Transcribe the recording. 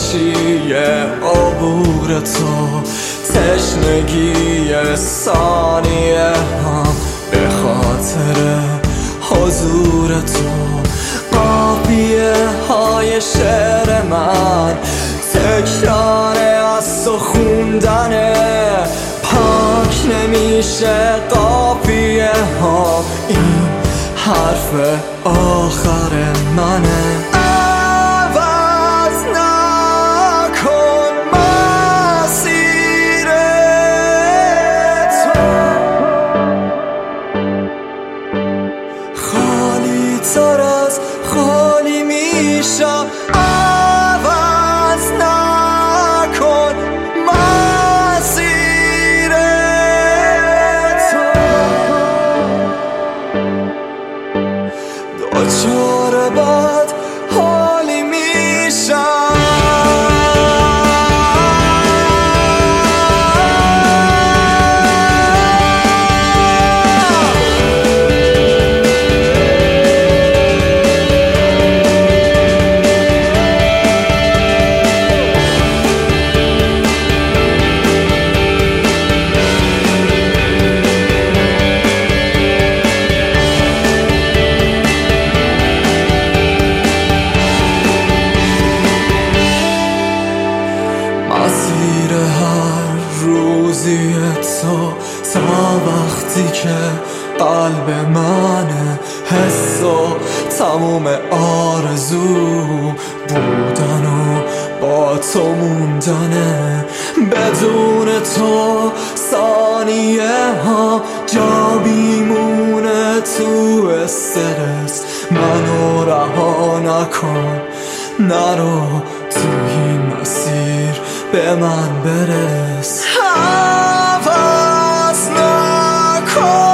خوشی عبور تو، تشنگی ثانیه هم به خاطر حضور تو. قافیه های شعر من تکراره از تو خوندنه، پاک نمیشه قافیه ها، این حرف آخر منه. عوض نکن مسیر تو، خالی تر از خالی میشم. عوض نکن مسیر تو، دچار بد حالی میشم. مسیر هر روزی تو تا وقتی که قلب منه، حس و تموم آرزو بودن و با تو موندنه. بدون تو ثانیه ها جا بیمونه تو استرس. منو رها نکن، نرو تو این مسیر، به من برس. عوض نکن